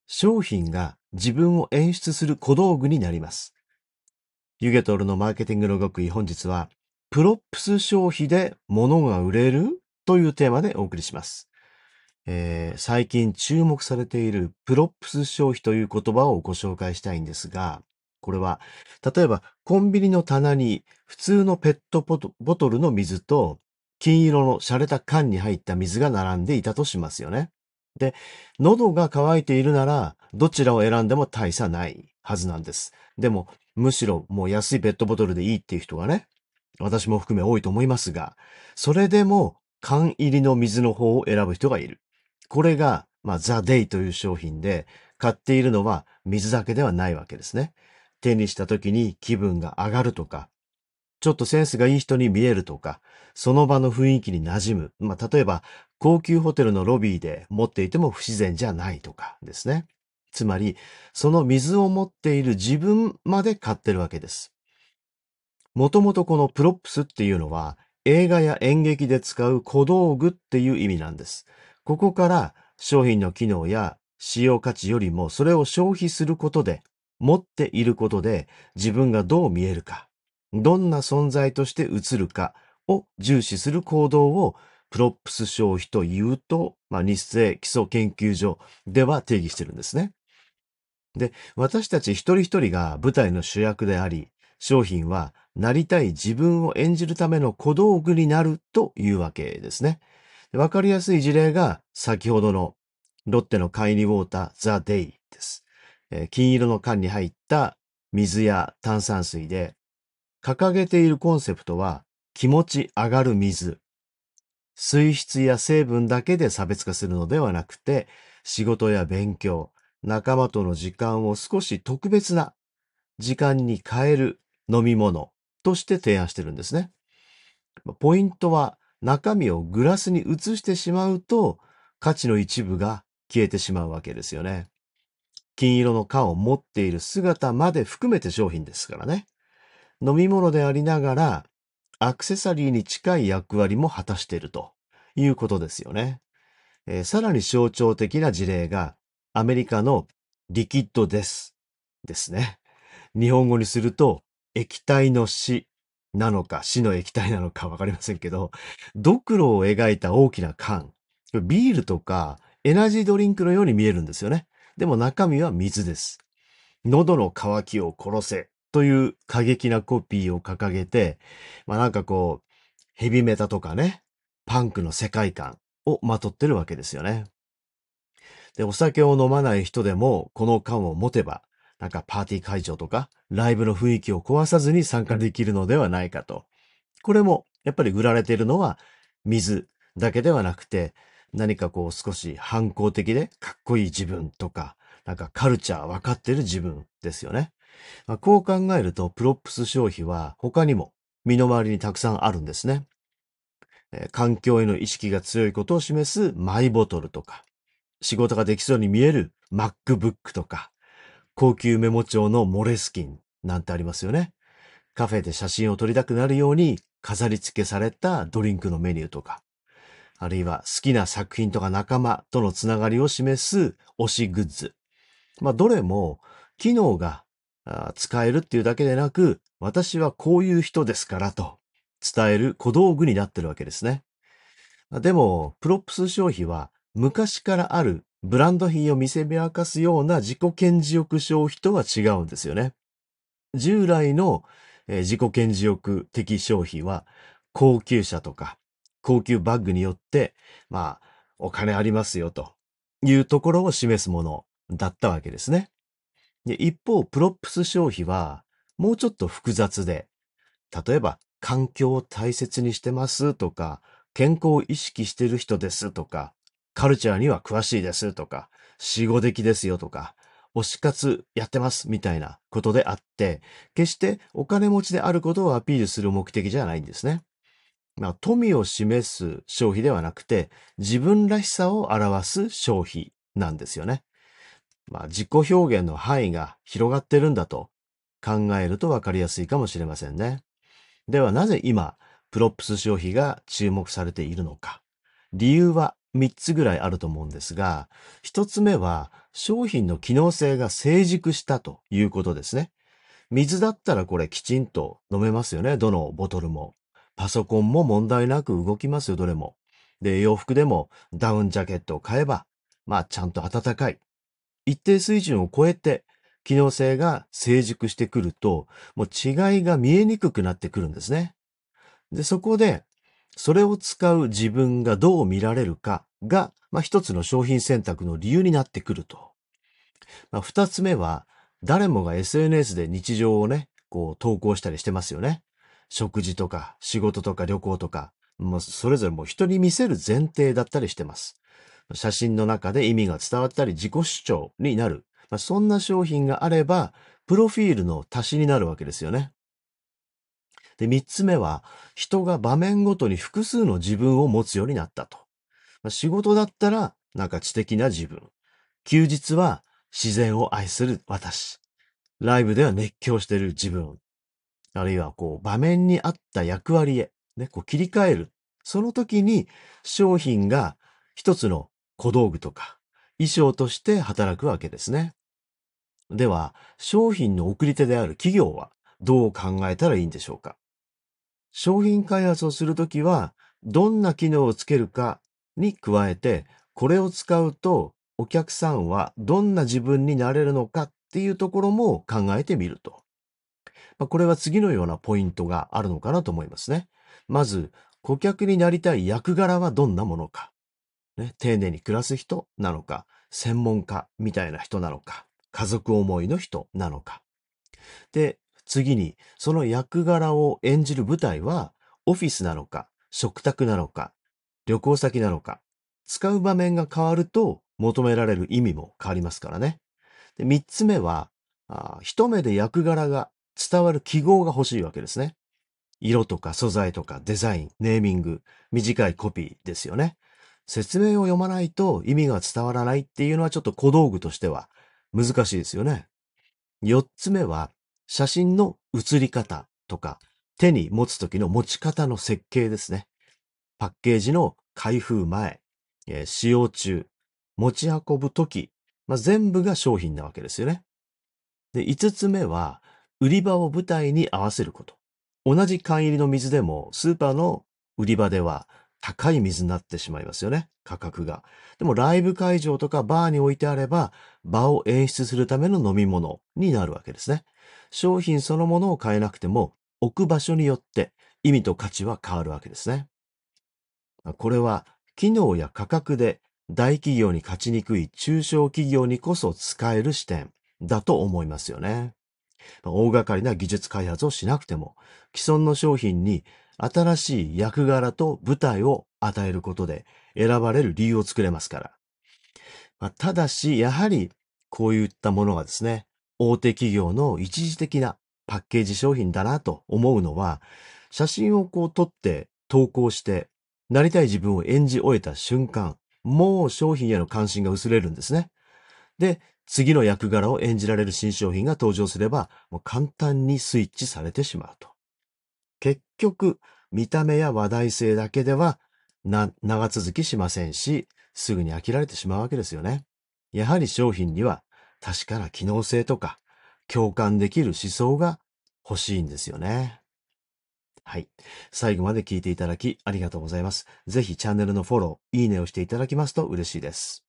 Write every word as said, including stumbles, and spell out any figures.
商品が自分を演出する小道具になります。ユゲトルのマーケティングの極意、本日は、プロップス消費で物が売れるというテーマでお送りします。えー最近注目されているプロップス消費という言葉をご紹介したいんですが、これは、例えばコンビニの棚に普通のペットボトボトルの水と金色の洒落た缶に入った水が並んでいたとしますよね。で、喉が渇いているなら、どちらを選んでも大差ないはずなんです。でも、むしろもう安いペットボトルでいいっていう人がね、私も含め多いと思いますが、それでも缶入りの水の方を選ぶ人がいる。これが、まあ、ザ・デイという商品で、買っているのは水だけではないわけですね。手にした時に気分が上がるとか、ちょっとセンスがいい人に見えるとか、その場の雰囲気に馴染む。まあ、例えば、高級ホテルのロビーで持っていても不自然じゃないとかですね。つまり、その水を持っている自分まで買ってるわけです。もともとこのプロップスっていうのは、映画や演劇で使う小道具っていう意味なんです。ここから商品の機能や使用価値よりもそれを消費することで、持っていることで自分がどう見えるか、どんな存在として映るかを重視する行動をプロップス消費というと、まあ、日清基礎研究所では定義してるんですね。で、私たち一人一人が舞台の主役であり、商品はなりたい自分を演じるための小道具になるというわけですね。わかりやすい事例が先ほどのロッテのカイニウォーターザ・デイです。えー金色の缶に入った水や炭酸水で、掲げているコンセプトは気持ち上がる水。水質や成分だけで差別化するのではなくて、仕事や勉強、仲間との時間を少し特別な時間に変える飲み物として提案してるんですね。ポイントは中身をグラスに移してしまうと価値の一部が消えてしまうわけですよね。金色の缶を持っている姿まで含めて商品ですからね。飲み物でありながらアクセサリーに近い役割も果たしているということですよね。えーさらに象徴的な事例がアメリカのリキッドです。ですね。日本語にすると液体の死なのか死の液体なのかわかりませんけど、ドクロを描いた大きな缶。ビールとかエナジードリンクのように見えるんですよね。でも中身は水です。喉の渇きを殺せという過激なコピーを掲げて、まあなんかこう、ヘビメタとかね、パンクの世界観をまとってるわけですよね。で、お酒を飲まない人でもこの缶を持てば、なんかパーティー会場とかライブの雰囲気を壊さずに参加できるのではないかと。これもやっぱり売られているのは水だけではなくて、何かこう少し反抗的でかっこいい自分とか、なんかカルチャー分かってる自分ですよね。まあ、こう考えるとプロップス消費は他にも身の回りにたくさんあるんですね。えー環境への意識が強いことを示すマイボトルとか、仕事ができそうに見える MacBook とか、高級メモ帳のモレスキンなんてありますよね。カフェで写真を撮りたくなるように飾り付けされたドリンクのメニューとか、あるいは好きな作品とか仲間とのつながりを示す推しグッズ。まあ、どれも機能があ使えるっていうだけでなく、私はこういう人ですからと伝える小道具になってるわけですね。でも、プロップス消費は昔からあるブランド品を見せびらかすような自己顕示欲消費とは違うんですよね。従来のえー自己顕示欲的消費は高級車とか高級バッグによって、まあ、お金ありますよというところを示すものだったわけですね。で、一方、プロップス消費はもうちょっと複雑で、例えば環境を大切にしてますとか、健康を意識してる人ですとか、カルチャーには詳しいですとか、死後的ですよとか、推し活やってますみたいなことであって、決してお金持ちであることをアピールする目的じゃないんですね。まあ、富を示す消費ではなくて、自分らしさを表す消費なんですよね。まあ、自己表現の範囲が広がってるんだと考えるとわかりやすいかもしれませんね。ではなぜ今、プロップス消費が注目されているのか。理由はみっつぐらいあると思うんですが、ひとつめは商品の機能性が成熟したということですね。水だったらこれきちんと飲めますよね。どのボトルも。パソコンも問題なく動きますよ、どれも。で、洋服でもダウンジャケットを買えば、まあちゃんと暖かい。一定水準を超えて機能性が成熟してくると、もう違いが見えにくくなってくるんですね。で、そこで、それを使う自分がどう見られるかが、まあ一つの商品選択の理由になってくると。まあ、二つ目は、誰もが エスエヌエス で日常をね、こう投稿したりしてますよね。食事とか仕事とか旅行とか、もうそれぞれもう人に見せる前提だったりしてます。写真の中で意味が伝わったり自己主張になる。まあ、そんな商品があれば、プロフィールの足しになるわけですよね。で、三つ目は、人が場面ごとに複数の自分を持つようになったと。まあ、仕事だったら、なんか知的な自分。休日は自然を愛する私。ライブでは熱狂している自分。あるいは、こう、場面に合った役割へ、ね、こう切り替える。その時に商品が一つの小道具とか衣装として働くわけですね。では、商品の送り手である企業はどう考えたらいいんでしょうか。商品開発をするときは、どんな機能をつけるかに加えて、これを使うとお客さんはどんな自分になれるのかっていうところも考えてみると。まあ、これは次のようなポイントがあるのかなと思いますね。まず、顧客になりたい役柄はどんなものか。ね、丁寧に暮らす人なのか、専門家みたいな人なのか、家族思いの人なのか。で、次に、その役柄を演じる舞台は、オフィスなのか、食卓なのか、旅行先なのか、使う場面が変わると求められる意味も変わりますからね。で、三つ目は、あ一目で役柄が伝わる記号が欲しいわけですね。色とか素材とかデザイン、ネーミング、短いコピーですよね。説明を読まないと意味が伝わらないっていうのはちょっと小道具としては難しいですよね。四つ目は、写真の写り方とか、手に持つ時の持ち方の設計ですね。パッケージの開封前、えー使用中、持ち運ぶ時、まあ、全部が商品なわけですよね。で、五つ目は、売り場を舞台に合わせること。同じ缶入りの水でも、スーパーの売り場では高い水になってしまいますよね。価格が。でもライブ会場とかバーに置いてあれば、場を演出するための飲み物になるわけですね。商品そのものを変えなくても、置く場所によって意味と価値は変わるわけですね。これは、機能や価格で大企業に勝ちにくい中小企業にこそ使える視点だと思いますよね。大掛かりな技術開発をしなくても、既存の商品に新しい役柄と舞台を与えることで選ばれる理由を作れますから。まあ、ただし、やはりこういったものがですね、大手企業の一時的なパッケージ商品だなと思うのは、写真をこう撮って投稿して、なりたい自分を演じ終えた瞬間、もう商品への関心が薄れるんですね。で、次の役柄を演じられる新商品が登場すれば、もう簡単にスイッチされてしまうと。結局、見た目や話題性だけではな、長続きしませんし、すぐに飽きられてしまうわけですよね。やはり商品には確かな機能性とか、共感できる思想が欲しいんですよね。はい。最後まで聞いていただきありがとうございます。ぜひチャンネルのフォロー、いいねをしていただきますと嬉しいです。